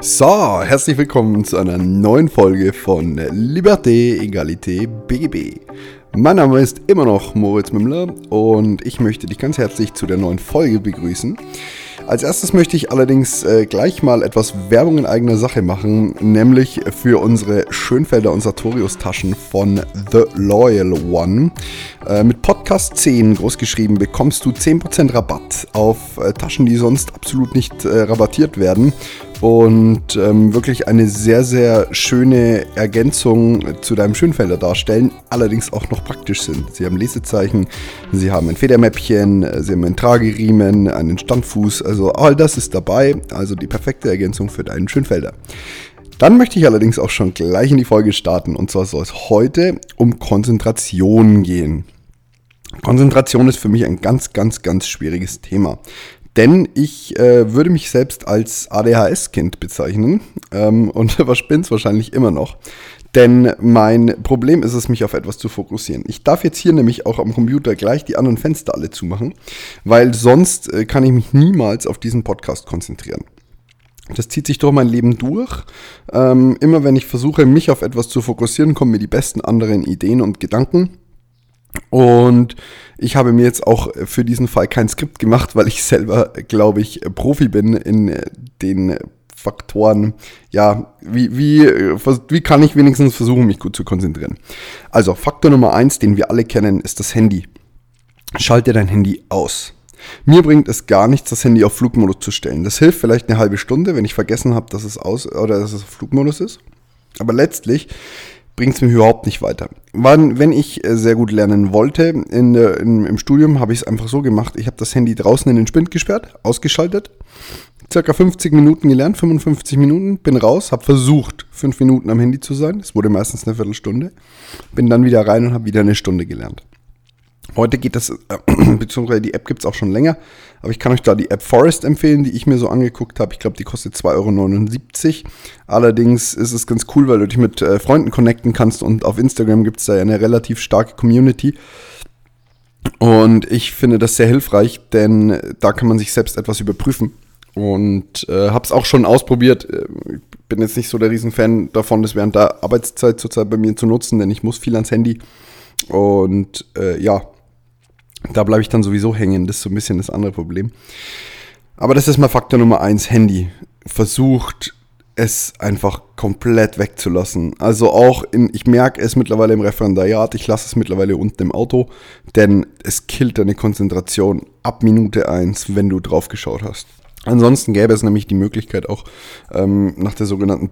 So, herzlich willkommen zu einer neuen Folge von Liberté, Egalité, BGB. Mein Name ist immer noch Moritz Mümmler und ich möchte dich ganz herzlich zu der neuen Folge begrüßen. Als erstes möchte ich allerdings gleich mal etwas Werbung in eigener Sache machen, nämlich für unsere Schönfelder und Sartorius-Taschen von The Loyal One. Mit Podcast 10 großgeschrieben bekommst du 10% Rabatt auf Taschen, die sonst absolut nicht rabattiert werden. Und wirklich eine sehr, sehr schöne Ergänzung zu deinem Schönfelder darstellen, allerdings auch noch praktisch sind. Sie haben Lesezeichen, sie haben ein Federmäppchen, sie haben einen Trageriemen, einen Standfuß, also all das ist dabei, also die perfekte Ergänzung für deinen Schönfelder. Dann möchte ich allerdings auch schon gleich in die Folge starten, und zwar soll es heute um Konzentration gehen. Konzentration ist für mich ein ganz, ganz, ganz schwieriges Thema. Denn ich würde mich selbst als ADHS-Kind bezeichnen und bin es wahrscheinlich immer noch. Denn mein Problem ist es, mich auf etwas zu fokussieren. Ich darf jetzt hier nämlich auch am Computer gleich die anderen Fenster alle zumachen, weil sonst kann ich mich niemals auf diesen Podcast konzentrieren. Das zieht sich durch mein Leben durch. Immer wenn ich versuche, mich auf etwas zu fokussieren, kommen mir die besten anderen Ideen und Gedanken. Und ich habe mir jetzt auch für diesen Fall kein Skript gemacht, weil ich selber, glaube ich, Profi bin in den Faktoren, ja, wie kann ich wenigstens versuchen, mich gut zu konzentrieren. Also Faktor Nummer 1, den wir alle kennen, ist das Handy. Schalte dein Handy aus. Mir bringt es gar nichts, das Handy auf Flugmodus zu stellen. Das hilft vielleicht eine halbe Stunde, wenn ich vergessen habe, dass es auf Flugmodus ist. Aber letztlich bringt es mir überhaupt nicht weiter. Wenn ich sehr gut lernen wollte im Studium, habe ich es einfach so gemacht. Ich habe das Handy draußen in den Spind gesperrt, ausgeschaltet, circa 50 Minuten gelernt, 55 Minuten, bin raus, habe versucht, 5 Minuten am Handy zu sein. Es wurde meistens eine Viertelstunde. Bin dann wieder rein und habe wieder eine Stunde gelernt. Heute geht das, beziehungsweise die App gibt es auch schon länger, aber ich kann euch da die App Forest empfehlen, die ich mir so angeguckt habe. Ich glaube, die kostet 2,79 €. Allerdings ist es ganz cool, weil du dich mit Freunden connecten kannst, und auf Instagram gibt es da ja eine relativ starke Community. Und ich finde das sehr hilfreich, denn da kann man sich selbst etwas überprüfen. Und habe es auch schon ausprobiert. Ich bin jetzt nicht so der Riesenfan davon, das während der Arbeitszeit zurzeit bei mir zu nutzen, denn ich muss viel ans Handy. Und da bleibe ich dann sowieso hängen. Das ist so ein bisschen das andere Problem. Aber das ist mal Faktor Nummer 1, Handy. Versucht es einfach komplett wegzulassen. Also auch ich merke es mittlerweile im Referendariat, ich lasse es mittlerweile unten im Auto, denn es killt deine Konzentration ab Minute 1, wenn du drauf geschaut hast. Ansonsten gäbe es nämlich die Möglichkeit auch nach der sogenannten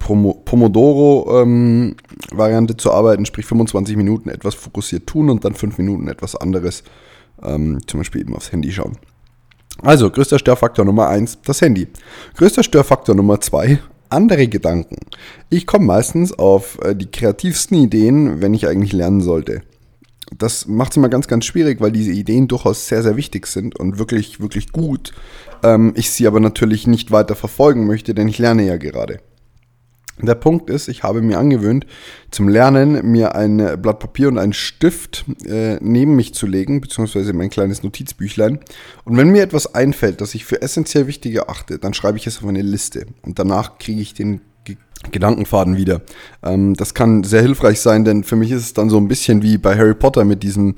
Pomodoro-Variante zu arbeiten, sprich 25 Minuten etwas fokussiert tun und dann 5 Minuten etwas anderes, zum Beispiel eben aufs Handy schauen. Also, größter Störfaktor Nummer 1, das Handy. Größter Störfaktor Nummer 2, andere Gedanken. Ich komme meistens auf die kreativsten Ideen, wenn ich eigentlich lernen sollte. Das macht es immer ganz, ganz schwierig, weil diese Ideen durchaus sehr, sehr wichtig sind und wirklich, wirklich gut. Ich sie aber natürlich nicht weiter verfolgen möchte, denn ich lerne ja gerade. Der Punkt ist, ich habe mir angewöhnt, zum Lernen mir ein Blatt Papier und einen Stift neben mich zu legen, beziehungsweise mein kleines Notizbüchlein. Und wenn mir etwas einfällt, das ich für essentiell wichtig erachte, dann schreibe ich es auf eine Liste. Und danach kriege ich den Gedankenfaden wieder. Das kann sehr hilfreich sein, denn für mich ist es dann so ein bisschen wie bei Harry Potter mit diesen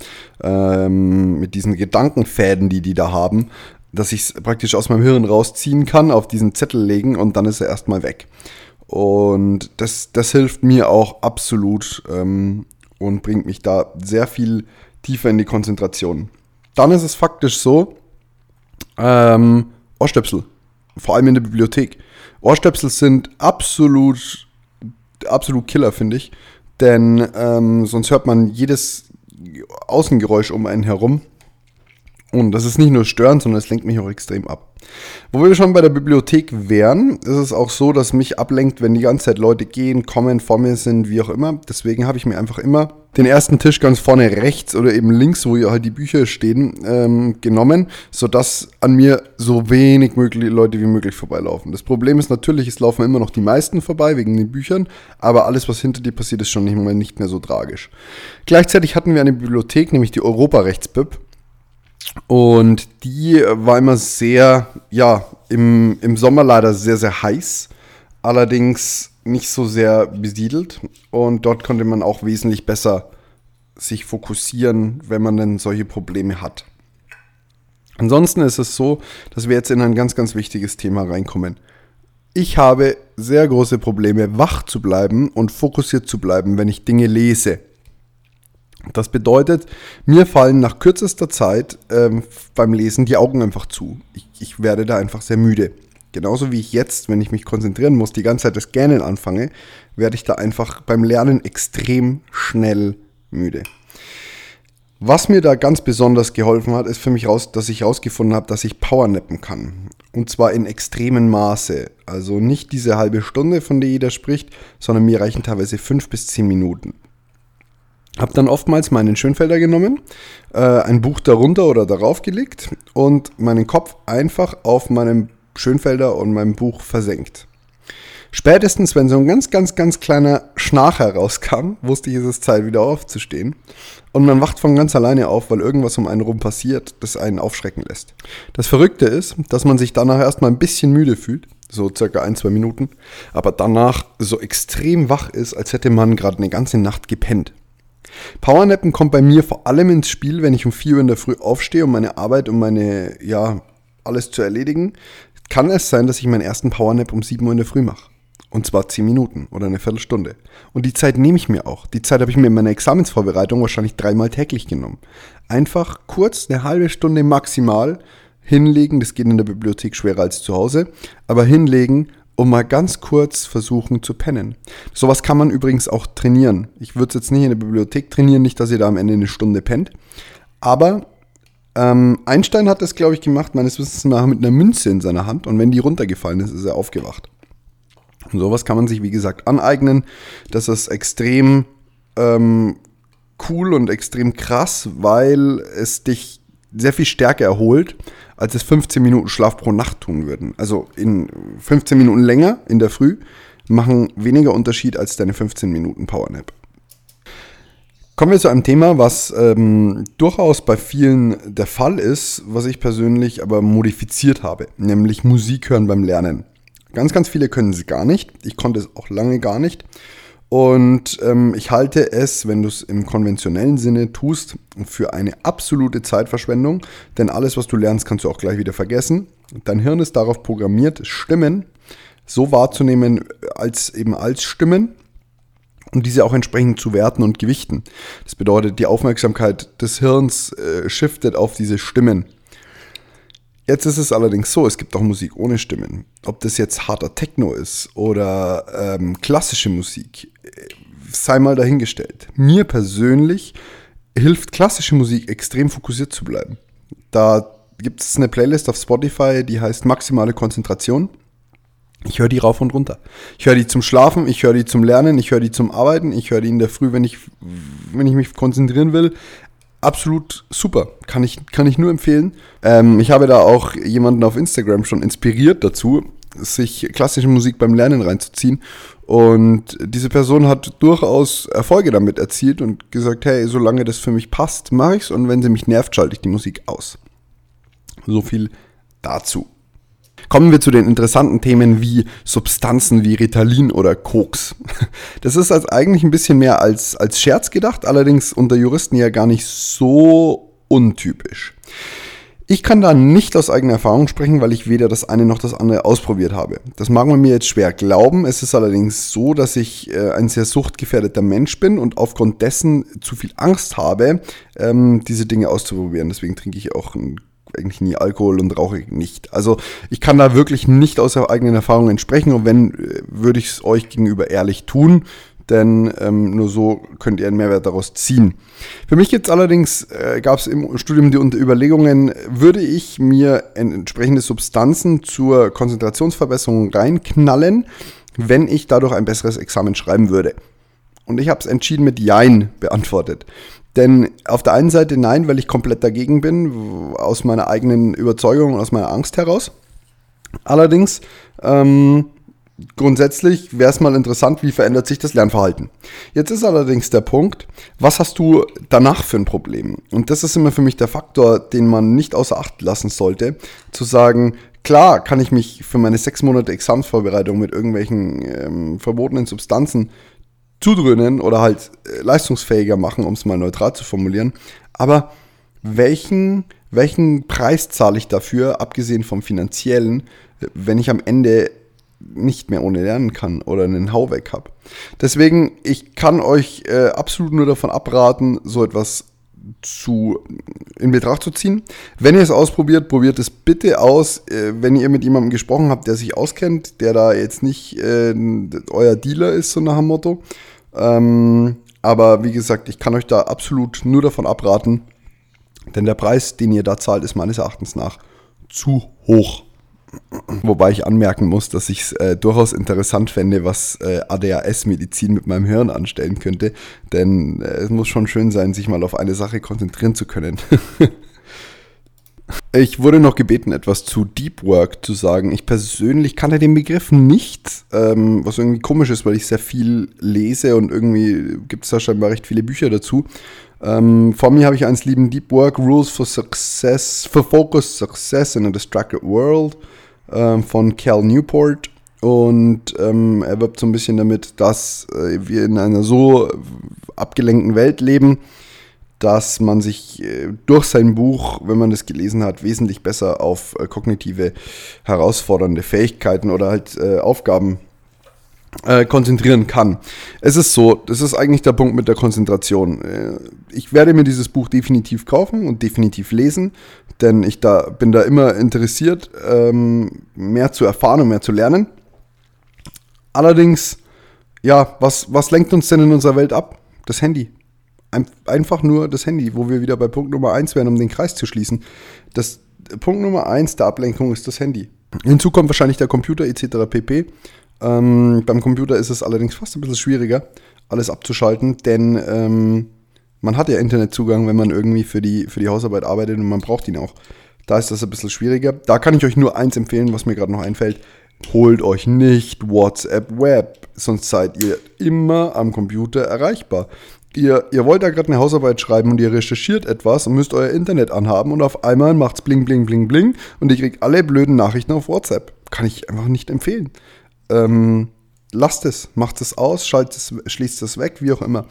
Gedankenfäden, die da haben, dass ich es praktisch aus meinem Hirn rausziehen kann, auf diesen Zettel legen und dann ist er erstmal weg. Und das hilft mir auch absolut und bringt mich da sehr viel tiefer in die Konzentration. Dann ist es faktisch so, Ohrstöpsel, vor allem in der Bibliothek. Ohrstöpsel sind absolut Killer, finde ich, denn sonst hört man jedes Außengeräusch um einen herum. Und das ist nicht nur störend, sondern es lenkt mich auch extrem ab. Wo wir schon bei der Bibliothek wären, ist es auch so, dass mich ablenkt, wenn die ganze Zeit Leute gehen, kommen, vor mir sind, wie auch immer. Deswegen habe ich mir einfach immer den ersten Tisch ganz vorne rechts oder eben links, wo ja halt die Bücher stehen, genommen, sodass an mir so wenig Leute wie möglich vorbeilaufen. Das Problem ist natürlich, es laufen immer noch die meisten vorbei wegen den Büchern, aber alles, was hinter dir passiert, ist schon nicht mehr so tragisch. Gleichzeitig hatten wir eine Bibliothek, nämlich die Europarechtsbib. Und die war immer sehr, im Sommer leider sehr, sehr heiß. allerdings nicht so sehr besiedelt und dort konnte man auch wesentlich besser sich fokussieren, wenn man denn solche Probleme hat. Ansonsten ist es so, dass wir jetzt in ein ganz, ganz wichtiges Thema reinkommen. Ich habe sehr große Probleme, wach zu bleiben und fokussiert zu bleiben, wenn ich Dinge lese. Das bedeutet, mir fallen nach kürzester Zeit beim Lesen die Augen einfach zu. Ich werde da einfach sehr müde. Genauso wie ich jetzt, wenn ich mich konzentrieren muss, die ganze Zeit das Gähnen anfange, werde ich da einfach beim Lernen extrem schnell müde. Was mir da ganz besonders geholfen hat, ist für mich dass ich herausgefunden habe, dass ich powernappen kann. Und zwar in extremem Maße. Also nicht diese halbe Stunde, von der jeder spricht, sondern mir reichen teilweise 5 bis 10 Minuten. Habe dann oftmals meinen Schönfelder genommen, ein Buch darunter oder darauf gelegt und meinen Kopf einfach auf meinem Schönfelder und meinem Buch versenkt. Spätestens, wenn so ein ganz, ganz, ganz kleiner Schnarcher rauskam, wusste ich, es ist Zeit, wieder aufzustehen. Und man wacht von ganz alleine auf, weil irgendwas um einen rum passiert, das einen aufschrecken lässt. Das Verrückte ist, dass man sich danach erstmal ein bisschen müde fühlt, so circa 1-2 Minuten, aber danach so extrem wach ist, als hätte man gerade eine ganze Nacht gepennt. Powernappen kommt bei mir vor allem ins Spiel, wenn ich um 4 Uhr in der Früh aufstehe, um meine Arbeit, alles zu erledigen. Kann es sein, dass ich meinen ersten Powernap um 7 Uhr in der Früh mache. Und zwar 10 Minuten oder eine Viertelstunde. Und die Zeit nehme ich mir auch. Die Zeit habe ich mir in meiner Examensvorbereitung wahrscheinlich 3-mal täglich genommen. Einfach kurz, eine halbe Stunde maximal hinlegen. Das geht in der Bibliothek schwerer als zu Hause. Aber hinlegen und mal ganz kurz versuchen zu pennen. Sowas kann man übrigens auch trainieren. Ich würde es jetzt nicht in der Bibliothek trainieren, nicht, dass ihr da am Ende eine Stunde pennt. Aber Einstein hat das, glaube ich, gemacht, meines Wissens nach mit einer Münze in seiner Hand. Und wenn die runtergefallen ist, ist er aufgewacht. Und sowas kann man sich, wie gesagt, aneignen. Das ist extrem cool und extrem krass, weil es dich sehr viel stärker erholt, als es 15 Minuten Schlaf pro Nacht tun würden. Also in 15 Minuten länger in der Früh machen weniger Unterschied als deine 15 Minuten Powernap. Kommen wir zu einem Thema, was durchaus bei vielen der Fall ist, was ich persönlich aber modifiziert habe, nämlich Musik hören beim Lernen. Ganz, ganz viele können es gar nicht. Ich konnte es auch lange gar nicht. Und ich halte es, wenn du es im konventionellen Sinne tust, für eine absolute Zeitverschwendung. Denn alles, was du lernst, kannst du auch gleich wieder vergessen. Dein Hirn ist darauf programmiert, Stimmen so wahrzunehmen als Stimmen und diese auch entsprechend zu werten und gewichten. Das bedeutet, die Aufmerksamkeit des Hirns shiftet auf diese Stimmen. Jetzt ist es allerdings so, es gibt auch Musik ohne Stimmen. Ob das jetzt harter Techno ist oder klassische Musik, sei mal dahingestellt. Mir persönlich hilft klassische Musik extrem fokussiert zu bleiben. Da gibt es eine Playlist auf Spotify, die heißt Maximale Konzentration. Ich höre die rauf und runter. Ich höre die zum Schlafen, ich höre die zum Lernen, ich höre die zum Arbeiten, ich höre die in der Früh, wenn ich mich konzentrieren will. Absolut super, kann ich nur empfehlen. Ich habe da auch jemanden auf Instagram schon inspiriert dazu, sich klassische Musik beim Lernen reinzuziehen. Und diese Person hat durchaus Erfolge damit erzielt und gesagt, hey, solange das für mich passt, mache ich's. Und wenn sie mich nervt, schalte ich die Musik aus. So viel dazu. Kommen wir zu den interessanten Themen wie Substanzen wie Ritalin oder Koks. Das ist eigentlich ein bisschen mehr als Scherz gedacht, allerdings unter Juristen ja gar nicht so untypisch. Ich kann da nicht aus eigener Erfahrung sprechen, weil ich weder das eine noch das andere ausprobiert habe. Das mag man mir jetzt schwer glauben. Es ist allerdings so, dass ich ein sehr suchtgefährdeter Mensch bin und aufgrund dessen zu viel Angst habe, diese Dinge auszuprobieren. Deswegen trinke ich auch eigentlich nie Alkohol und rauche nicht. Also ich kann da wirklich nicht aus eigenen Erfahrungen sprechen und wenn, würde ich es euch gegenüber ehrlich tun, denn nur so könnt ihr einen Mehrwert daraus ziehen. Für mich jetzt allerdings gab es im Studium die Überlegungen, würde ich mir entsprechende Substanzen zur Konzentrationsverbesserung reinknallen, wenn ich dadurch ein besseres Examen schreiben würde. Und ich habe es entschieden mit Jein beantwortet. Denn auf der einen Seite nein, weil ich komplett dagegen bin, aus meiner eigenen Überzeugung und aus meiner Angst heraus. Allerdings, grundsätzlich wäre es mal interessant, wie verändert sich das Lernverhalten. Jetzt ist allerdings der Punkt, was hast du danach für ein Problem? Und das ist immer für mich der Faktor, den man nicht außer Acht lassen sollte, zu sagen, klar kann ich mich für meine 6 Monate Examsvorbereitung mit irgendwelchen verbotenen Substanzen zudröhnen oder halt leistungsfähiger machen, um es mal neutral zu formulieren. Aber welchen Preis zahle ich dafür, abgesehen vom finanziellen, wenn ich am Ende nicht mehr ohne lernen kann oder einen Hau weg habe? Deswegen, ich kann euch absolut nur davon abraten, so etwas in Betracht zu ziehen. Wenn ihr es ausprobiert, probiert es bitte aus, wenn ihr mit jemandem gesprochen habt, der sich auskennt, der da jetzt nicht euer Dealer ist, so nach dem Motto. Aber wie gesagt, ich kann euch da absolut nur davon abraten, denn der Preis, den ihr da zahlt, ist meines Erachtens nach zu hoch. Wobei ich anmerken muss, dass ich es durchaus interessant fände, was ADHS-Medizin mit meinem Hirn anstellen könnte. Denn es muss schon schön sein, sich mal auf eine Sache konzentrieren zu können. Ich wurde noch gebeten, etwas zu Deep Work zu sagen. Ich persönlich kannte den Begriff nicht, was irgendwie komisch ist, weil ich sehr viel lese und irgendwie gibt es da scheinbar recht viele Bücher dazu. Vor mir habe ich eins lieben, Deep Work, Rules for Focused Success in a Distracted World von Cal Newport. Und er wirbt so ein bisschen damit, dass wir in einer so abgelenkten Welt leben, dass man sich durch sein Buch, wenn man das gelesen hat, wesentlich besser auf kognitive, herausfordernde Fähigkeiten oder halt Aufgaben konzentrieren kann. Es ist so, das ist eigentlich der Punkt mit der Konzentration. Ich werde mir dieses Buch definitiv kaufen und definitiv lesen, denn ich bin da immer interessiert, mehr zu erfahren und mehr zu lernen. Allerdings, ja, was lenkt uns denn in unserer Welt ab? Das Handy. Einfach nur das Handy, wo wir wieder bei Punkt Nummer 1 wären, um den Kreis zu schließen. Punkt Nummer 1 der Ablenkung ist das Handy. Hinzu kommt wahrscheinlich der Computer etc. pp. Beim Computer ist es allerdings fast ein bisschen schwieriger, alles abzuschalten, denn man hat ja Internetzugang, wenn man irgendwie für die Hausarbeit arbeitet und man braucht ihn auch. Da ist das ein bisschen schwieriger. Da kann ich euch nur eins empfehlen, was mir gerade noch einfällt. Holt euch nicht WhatsApp Web, sonst seid ihr immer am Computer erreichbar. Ihr wollt da gerade eine Hausarbeit schreiben und ihr recherchiert etwas und müsst euer Internet anhaben und auf einmal macht's bling, bling, bling, bling und ihr kriegt alle blöden Nachrichten auf WhatsApp. Kann ich einfach nicht empfehlen. Lasst es, macht es aus, schließt es weg, wie auch immer.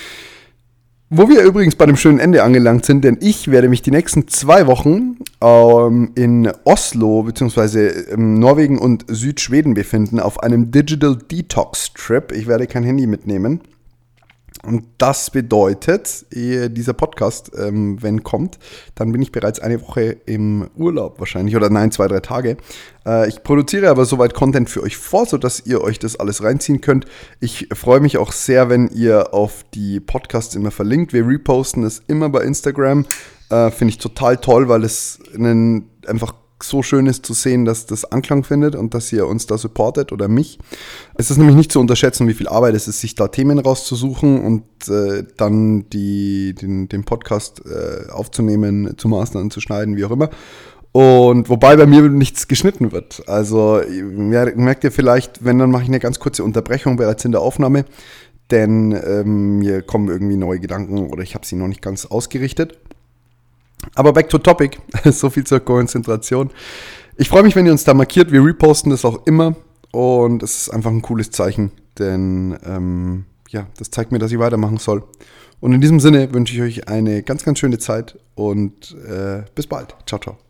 Wo wir übrigens bei dem schönen Ende angelangt sind, denn ich werde mich die nächsten 2 Wochen in Oslo bzw. Norwegen und Südschweden befinden auf einem Digital Detox Trip. Ich werde kein Handy mitnehmen. Und das bedeutet, dieser Podcast, wenn kommt, dann bin ich bereits eine Woche im Urlaub wahrscheinlich. Oder nein, 2, 3 Tage. Ich produziere aber soweit Content für euch vor, sodass ihr euch das alles reinziehen könnt. Ich freue mich auch sehr, wenn ihr auf die Podcasts immer verlinkt. Wir reposten es immer bei Instagram. Finde ich total toll, weil es einfach so schön ist zu sehen, dass das Anklang findet und dass ihr uns da supportet oder mich. Es ist nämlich nicht zu unterschätzen, wie viel Arbeit es ist, sich da Themen rauszusuchen und dann den Podcast aufzunehmen, zu mastern, zu schneiden, wie auch immer. Und wobei bei mir nichts geschnitten wird. Also merkt ihr vielleicht, wenn, dann mache ich eine ganz kurze Unterbrechung bereits in der Aufnahme, denn mir kommen irgendwie neue Gedanken oder ich habe sie noch nicht ganz ausgerichtet. Aber back to topic, so viel zur Konzentration. Ich freue mich, wenn ihr uns da markiert, wir reposten das auch immer und es ist einfach ein cooles Zeichen, denn das zeigt mir, dass ich weitermachen soll. Und in diesem Sinne wünsche ich euch eine ganz, ganz schöne Zeit und bis bald. Ciao, ciao.